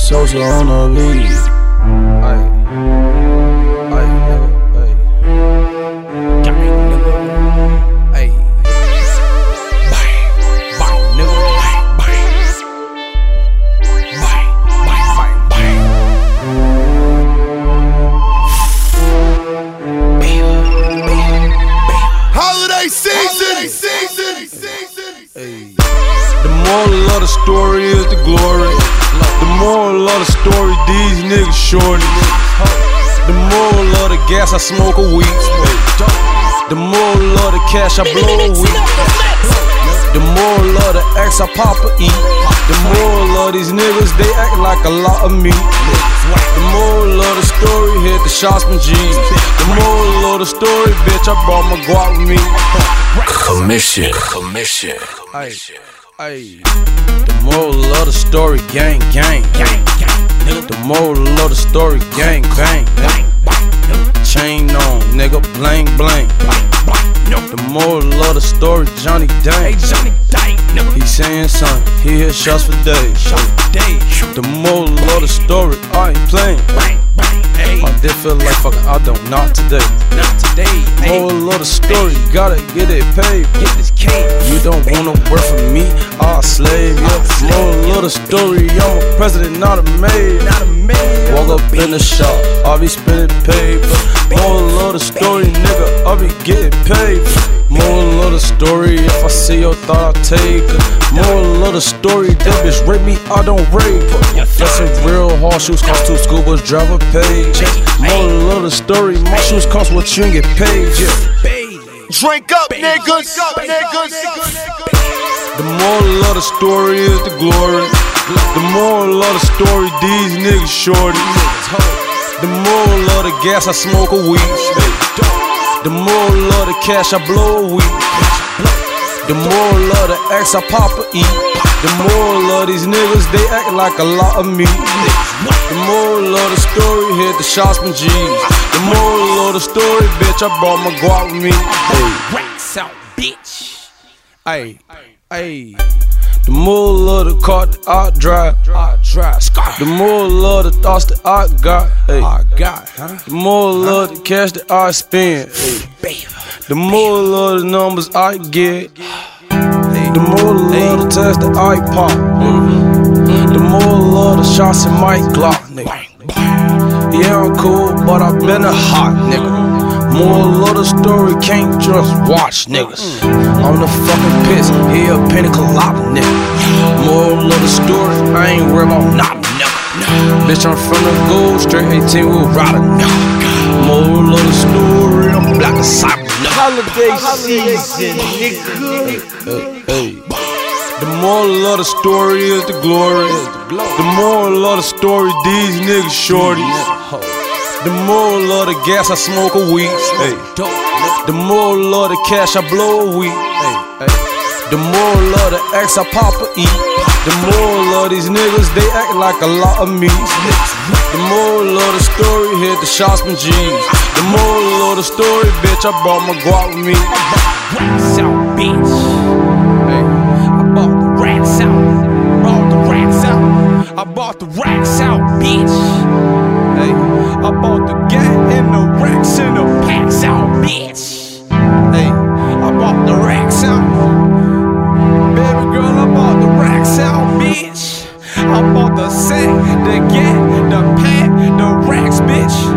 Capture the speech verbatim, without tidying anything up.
Sosa on the beat. Ay, ay, nigga, ay. Got me, nigga. Ay. Bang, bang, nigga. Bang, bang. Bang, bang, bang, bang. Bam, bam, bam. Holiday season! Holiday season! Ay. The moral of the story is the glory. The moral of the story, these niggas shorty. The moral of the gas, I smoke a weed. The moral of the cash, I blow a weed. The moral of the X, I pop a E. The moral of these niggas, they act like a lot of me. The moral of the story, hit the shots from G's. The moral of the story, bitch, I brought my guap with me. Commission, commission, commission. Ay, the moral of the story, gang, gang, gang, gang. The moral of the story, gang, bang, bang, bang. Chain on, nigga, bling, bling. The moral of the story, Johnny Dang. He saying something, he hear shots for days. The moral of the story, I ain't playing. My dick feel like fucking, I don't, not today. Not today. Moral of the story, gotta get it paid. Get this cake. You don't wanna work for me, I'll slave you. Moral of the story, I'm a president, not a maid. Not a maid. Walk up in the shop, I'll be spending paper. Moral of the story, nigga, I'll be getting paid. Moral of the story, if I see your thought, I'll take her. Moral of the story, that bitch rape me, I don't rape her. That's a real hard shoes, cost two school bus driver paid. Moral of the story, my shoes cost what you ain't get paid. Drink up, niggas! Niggas! The moral of the story is the glory. The moral of the story, these niggas shorty. The moral of the gas, I smoke a weed. The moral of the cash, I blow a weed. The moral of the X, I pop a E. The moral of these niggas, they act like a lot of me. The moral of the story, hit the shots from G's. The moral of the story, bitch, I brought my guap with me. Racks out, bitch. Ay, ay. The moral of the car that I drive. I drive. The moral of the thoughts that I got. Ay. I got, huh? The moral of the cash that I spend. Ay. The moral of the numbers I get. The moral of the test that I pop. The moral of the shots in my Glock, nigga. Yeah, I'm cool, but I've been a hot nigga. Moral of the story, can't just watch niggas. I'm the fucking piss, he a penny colada nigga. Moral of the story, I ain't worried about nothing, nigga. Bitch, I'm from the gold, straight eighteen wheel rider, nigga. Moral of the story, I'm black as cyber, nigga. Holiday season, nigga. Hey, hey. The moral of the story is the glory. The moral of the story, these niggas shorties. The moral of the gas, I smoke a weed. Hey. The moral of the cash, I blow a weed. Hey. The moral of the X, I pop a E. The moral of these niggas, they act like a lot of me. The moral of the story, hit the shots from G's. The moral of the story, bitch, I brought my guap with me. Racks out, bitch. Hey. I bought the racks out. Bought the racks out. I bought the racks out, bitch. Hey. I bought the gang and the racks and the packs out, bitch. Hey. I bought the racks out. Baby girl, I bought the racks out, bitch. I bought the sack, the gat, the pack, the racks, bitch.